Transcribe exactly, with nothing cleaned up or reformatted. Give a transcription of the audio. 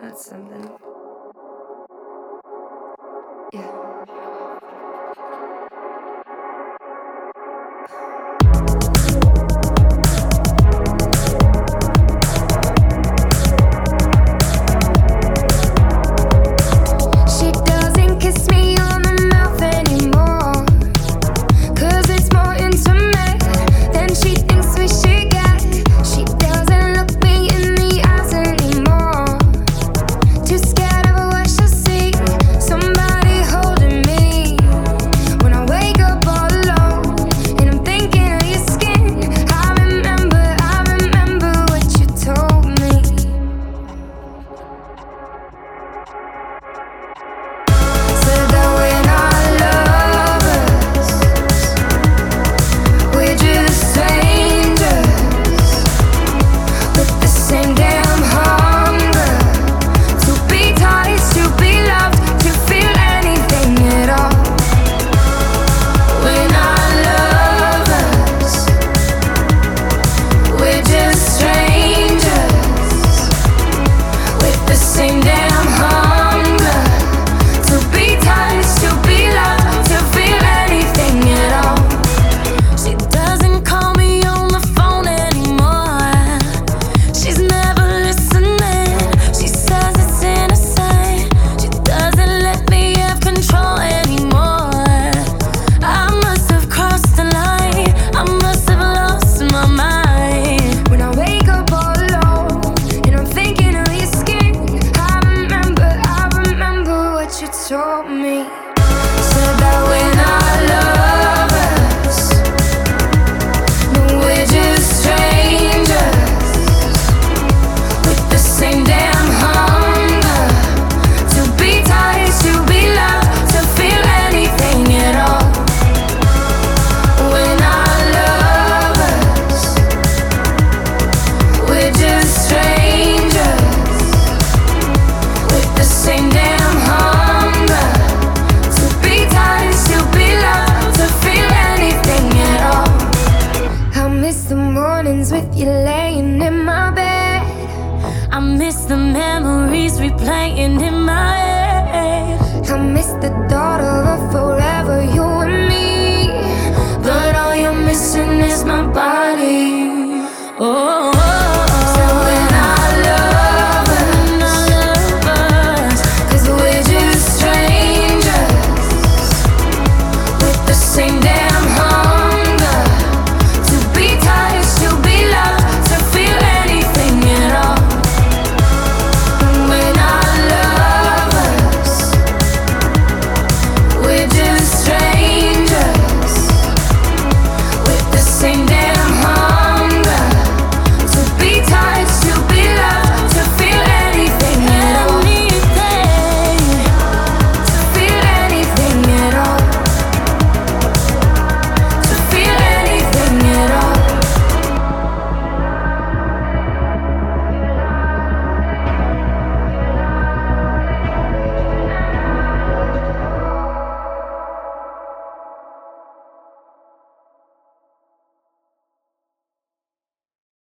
That's something. Yeah. Told me, said that we're not lovers, no, we're just strangers with the same damn hunger to be tight, to be loved, to feel anything at all. We're not lovers, we're just strangers with the same damn hunger. With you laying in my bed, I miss the memories replaying in my head. I miss the thought of a forever, you and me. But all you're missing is my body. Oh.